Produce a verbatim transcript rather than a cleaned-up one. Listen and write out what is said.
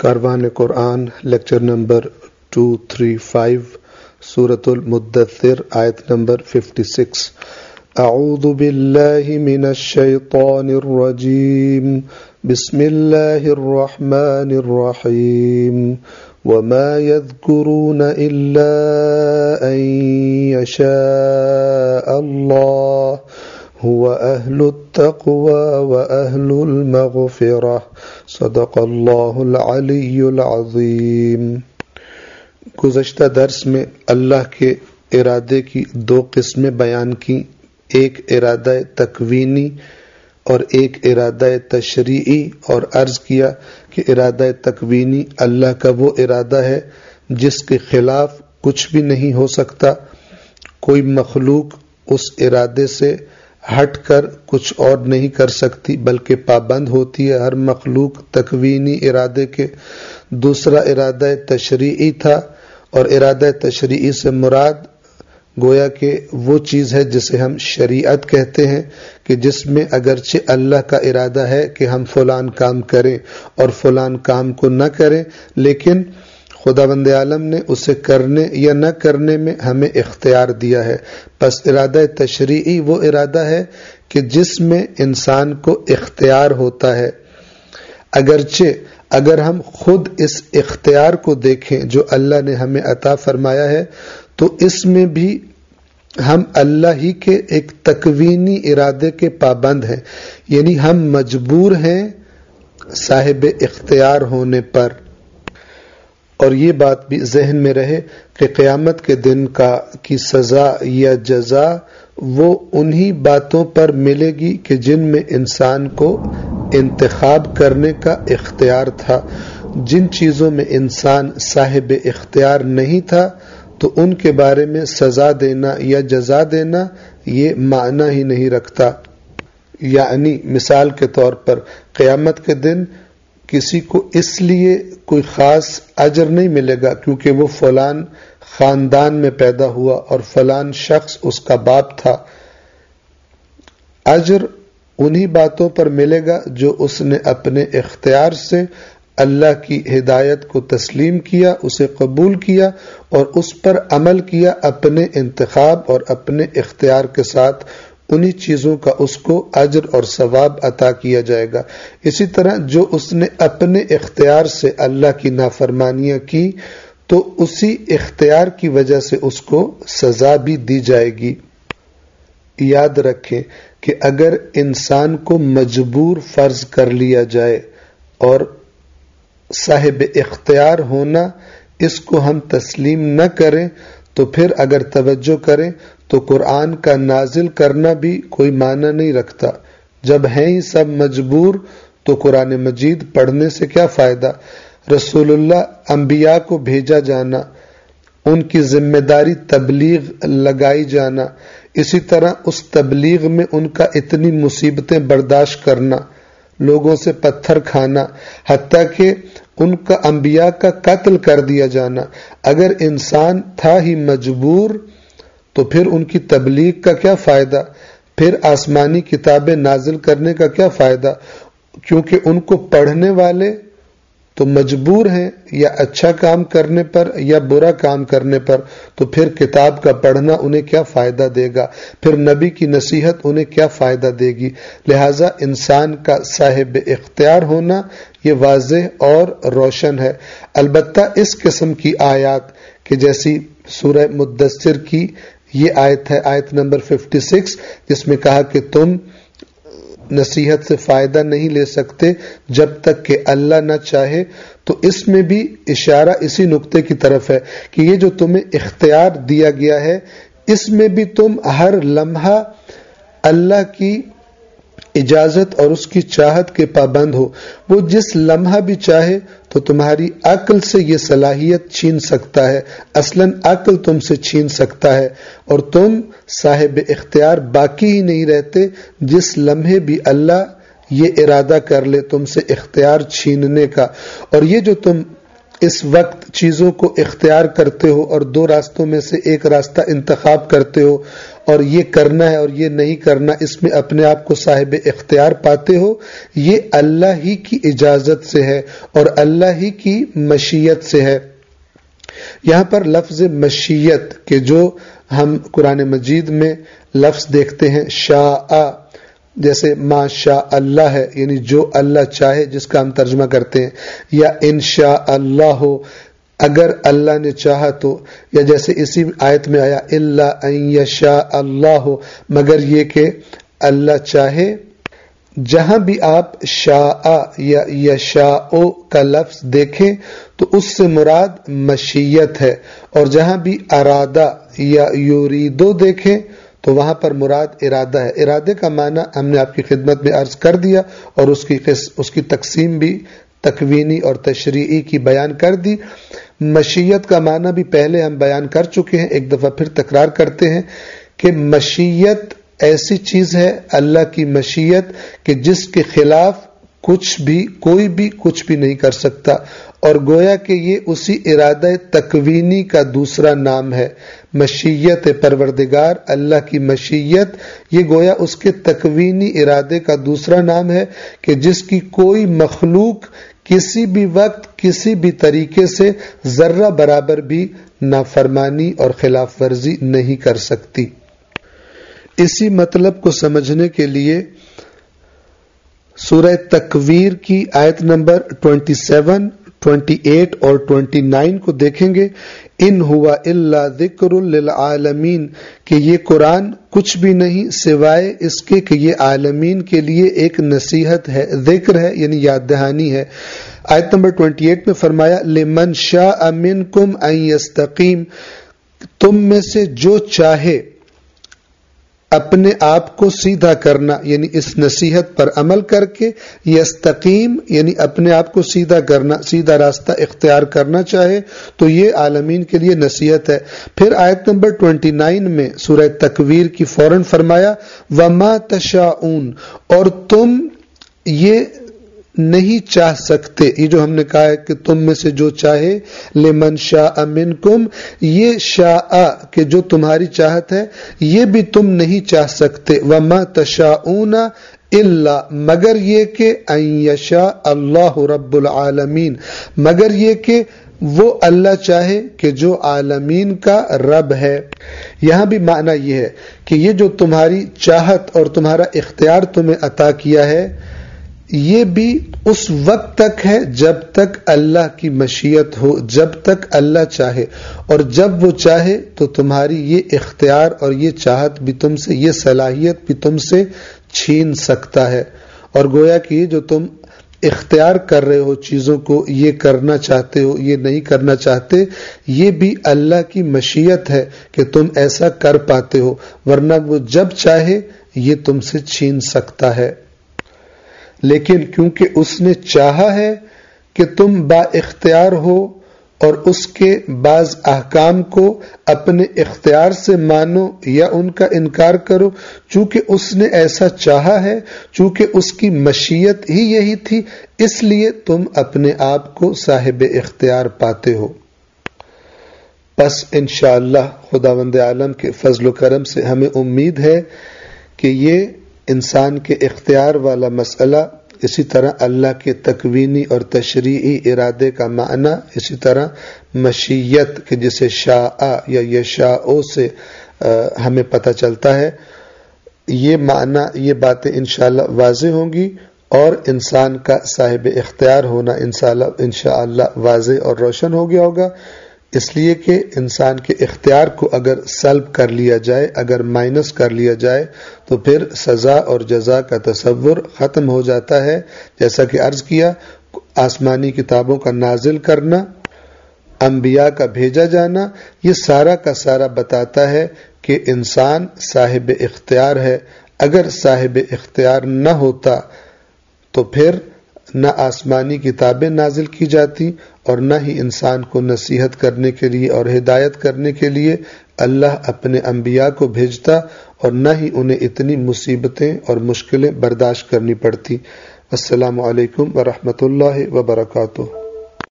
کاروان قرآن lecture number دو سو پینتیس، سورۃ المدثر، آیت نمبر چھپن۔ اعوذ باللہ من الشیطان الرجیم، بسم اللہ الرحمن الرحیم، وما يذكرون إلا أن يشاء الله هو أهل التقوى وأهل المغفرة، صدق اللہ العلی العظیم۔ گزشتہ درس میں اللہ کے ارادے کی دو قسمیں بیان کی، ایک ارادہ تکوینی اور ایک ارادہ تشریعی، اور عرض کیا کہ ارادہ تکوینی اللہ کا وہ ارادہ ہے جس کے خلاف کچھ بھی نہیں ہو سکتا، کوئی مخلوق اس ارادے سے ہٹ کر کچھ اور نہیں کر سکتی بلکہ پابند ہوتی ہے ہر مخلوق تکوینی ارادے کے۔ دوسرا ارادہ تشریعی تھا، اور ارادہ تشریعی سے مراد گویا کہ وہ چیز ہے جسے ہم شریعت کہتے ہیں، کہ جس میں اگرچہ اللہ کا ارادہ ہے کہ ہم فلان کام کریں اور فلان کام کو نہ کریں، لیکن خداوند عالم نے اسے کرنے یا نہ کرنے میں ہمیں اختیار دیا ہے۔ پس ارادہ تشریعی وہ ارادہ ہے کہ جس میں انسان کو اختیار ہوتا ہے، اگرچہ اگر ہم خود اس اختیار کو دیکھیں جو اللہ نے ہمیں عطا فرمایا ہے تو اس میں بھی ہم اللہ ہی کے ایک تکوینی ارادے کے پابند ہیں، یعنی ہم مجبور ہیں صاحب اختیار ہونے پر۔ اور یہ بات بھی ذہن میں رہے کہ قیامت کے دن کا کی سزا یا جزا وہ انہی باتوں پر ملے گی کہ جن میں انسان کو انتخاب کرنے کا اختیار تھا۔ جن چیزوں میں انسان صاحب اختیار نہیں تھا تو ان کے بارے میں سزا دینا یا جزا دینا یہ معنی ہی نہیں رکھتا۔ یعنی مثال کے طور پر قیامت کے دن کسی کو اس لیے کوئی خاص اجر نہیں ملے گا کیونکہ وہ فلان خاندان میں پیدا ہوا اور فلان شخص اس کا باپ تھا۔ اجر انہی باتوں پر ملے گا جو اس نے اپنے اختیار سے اللہ کی ہدایت کو تسلیم کیا، اسے قبول کیا اور اس پر عمل کیا اپنے انتخاب اور اپنے اختیار کے ساتھ، انہی چیزوں کا اس کو اجر اور ثواب عطا کیا جائے گا۔ اسی طرح جو اس نے اپنے اختیار سے اللہ کی نافرمانیاں کی تو اسی اختیار کی وجہ سے اس کو سزا بھی دی جائے گی۔ یاد رکھیں کہ اگر انسان کو مجبور فرض کر لیا جائے اور صاحب اختیار ہونا اس کو ہم تسلیم نہ کریں تو پھر اگر توجہ کریں تو قرآن کا نازل کرنا بھی کوئی معنی نہیں رکھتا۔ جب ہیں ہی سب مجبور تو قرآن مجید پڑھنے سے کیا فائدہ؟ رسول اللہ انبیاء کو بھیجا جانا، ان کی ذمہ داری تبلیغ لگائی جانا، اسی طرح اس تبلیغ میں ان کا اتنی مصیبتیں برداشت کرنا، لوگوں سے پتھر کھانا، حتیٰ کہ ان کا انبیاء کا قتل کر دیا جانا۔ اگر انسان تھا ہی مجبور تو پھر ان کی تبلیغ کا کیا فائدہ؟ پھر آسمانی کتابیں نازل کرنے کا کیا فائدہ؟ کیونکہ ان کو پڑھنے والے تو مجبور ہیں یا اچھا کام کرنے پر یا برا کام کرنے پر، تو پھر کتاب کا پڑھنا انہیں کیا فائدہ دے گا؟ پھر نبی کی نصیحت انہیں کیا فائدہ دے گی؟ لہٰذا انسان کا صاحب اختیار ہونا یہ واضح اور روشن ہے۔ البتہ اس قسم کی آیات کہ جیسی سورہ مدثر کی یہ آیت ہے، آیت نمبر چھپن، جس میں کہا کہ تم نصیحت سے فائدہ نہیں لے سکتے جب تک کہ اللہ نہ چاہے، تو اس میں بھی اشارہ اسی نقطے کی طرف ہے کہ یہ جو تمہیں اختیار دیا گیا ہے اس میں بھی تم ہر لمحہ اللہ کی اجازت اور اس کی چاہت کے پابند ہو۔ وہ جس لمحہ بھی چاہے تو تمہاری عقل سے یہ صلاحیت چھین سکتا ہے، اصلاً عقل تم سے چھین سکتا ہے، اور تم صاحب اختیار باقی ہی نہیں رہتے جس لمحے بھی اللہ یہ ارادہ کر لے تم سے اختیار چھیننے کا۔ اور یہ جو تم اس وقت چیزوں کو اختیار کرتے ہو اور دو راستوں میں سے ایک راستہ انتخاب کرتے ہو اور یہ کرنا ہے اور یہ نہیں کرنا، اس میں اپنے آپ کو صاحب اختیار پاتے ہو، یہ اللہ ہی کی اجازت سے ہے اور اللہ ہی کی مشیت سے ہے۔ یہاں پر لفظ مشیت کہ جو ہم قرآن مجید میں لفظ دیکھتے ہیں شاء، جیسے ما شاء اللہ ہے، یعنی جو اللہ چاہے، جس کا ہم ترجمہ کرتے ہیں، یا انشاء اللہ ہو، اگر اللہ نے چاہا تو، یا جیسے اسی آیت میں آیا الا ان یشاء اللہ ہو، مگر یہ کہ اللہ چاہے۔ جہاں بھی آپ شاء یا یشاء کا لفظ دیکھیں تو اس سے مراد مشیت ہے، اور جہاں بھی ارادہ یا یریدو دیکھیں تو وہاں پر مراد ارادہ ہے۔ ارادے کا معنی ہم نے آپ کی خدمت میں عرض کر دیا اور اس کی اس کی تقسیم بھی تکوینی اور تشریعی کی بیان کر دی۔ مشیت کا معنی بھی پہلے ہم بیان کر چکے ہیں، ایک دفعہ پھر تکرار کرتے ہیں کہ مشیت ایسی چیز ہے، اللہ کی مشیت، کہ جس کے خلاف کچھ بھی کوئی بھی کچھ بھی نہیں کر سکتا، اور گویا کہ یہ اسی ارادہ تکوینی کا دوسرا نام ہے۔ مشیت پروردگار، اللہ کی مشیت، یہ گویا اس کے تکوینی ارادے کا دوسرا نام ہے کہ جس کی کوئی مخلوق کسی بھی وقت کسی بھی طریقے سے ذرہ برابر بھی نافرمانی اور خلاف ورزی نہیں کر سکتی۔ اسی مطلب کو سمجھنے کے لیے سورہ تکویر کی آیت نمبر اٹھائیس، اٹھائیس اور انیس کو دیکھیں گے۔ ان ہوا الا ذکر للعالمین، کہ یہ قرآن کچھ بھی نہیں سوائے اس کے کہ یہ عالمین کے لیے ایک نصیحت ہے، ذکر ہے، یعنی یاد دہانی ہے۔ آیت نمبر اٹھائیس میں فرمایا لمن شاء منکم ان یستقیم، تم میں سے جو چاہے اپنے آپ کو سیدھا کرنا، یعنی اس نصیحت پر عمل کر کے یستقیم، یعنی اپنے آپ کو سیدھا کرنا، سیدھا راستہ اختیار کرنا چاہے تو یہ عالمین کے لیے نصیحت ہے۔ پھر آیت نمبر انیس میں سورہ تکویر کی فوراً فرمایا وما تشاءون، اور تم یہ نہیں چاہ سکتے، یہ جو ہم نے کہا ہے کہ تم میں سے جو چاہے، لمن شاء منکم، یہ شاء کہ جو تمہاری چاہت ہے یہ بھی تم نہیں چاہ سکتے، وما تشاءون الا، مگر یہ کہ ان یشاء اللہ رب العالمین، مگر یہ کہ وہ اللہ چاہے کہ جو عالمین کا رب ہے۔ یہاں بھی معنی یہ ہے کہ یہ جو تمہاری چاہت اور تمہارا اختیار تمہیں عطا کیا ہے یہ بھی اس وقت تک ہے جب تک اللہ کی مشیت ہو، جب تک اللہ چاہے، اور جب وہ چاہے تو تمہاری یہ اختیار اور یہ چاہت بھی تم سے، یہ صلاحیت بھی تم سے چھین سکتا ہے۔ اور گویا کہ یہ جو تم اختیار کر رہے ہو چیزوں کو، یہ کرنا چاہتے ہو، یہ نہیں کرنا چاہتے، یہ بھی اللہ کی مشیت ہے کہ تم ایسا کر پاتے ہو، ورنہ وہ جب چاہے یہ تم سے چھین سکتا ہے۔ لیکن کیونکہ اس نے چاہا ہے کہ تم با اختیار ہو اور اس کے بعض احکام کو اپنے اختیار سے مانو یا ان کا انکار کرو، چونکہ اس نے ایسا چاہا ہے، چونکہ اس کی مشیت ہی یہی تھی، اس لیے تم اپنے آپ کو صاحب اختیار پاتے ہو۔ بس انشاءاللہ خداوند عالم کے فضل و کرم سے ہمیں امید ہے کہ یہ انسان کے اختیار والا مسئلہ، اسی طرح اللہ کے تکوینی اور تشریعی ارادے کا معنی، اسی طرح مشیت کہ جسے شاء یا یشاء سے ہمیں پتہ چلتا ہے، یہ معنی، یہ باتیں انشاءاللہ واضح ہوں گی، اور انسان کا صاحب اختیار ہونا انشاءاللہ واضح اور روشن ہو گیا ہوگا۔ اس لیے کہ انسان کے اختیار کو اگر سلب کر لیا جائے، اگر مائنس کر لیا جائے تو پھر سزا اور جزا کا تصور ختم ہو جاتا ہے۔ جیسا کہ عرض کیا، آسمانی کتابوں کا نازل کرنا، انبیاء کا بھیجا جانا، یہ سارا کا سارا بتاتا ہے کہ انسان صاحب اختیار ہے۔ اگر صاحب اختیار نہ ہوتا تو پھر نہ آسمانی کتابیں نازل کی جاتی اور نہ ہی انسان کو نصیحت کرنے کے لیے اور ہدایت کرنے کے لیے اللہ اپنے انبیاء کو بھیجتا، اور نہ ہی انہیں اتنی مصیبتیں اور مشکلیں برداشت کرنی پڑتی۔ السلام علیکم ورحمۃ اللہ وبرکاتہ۔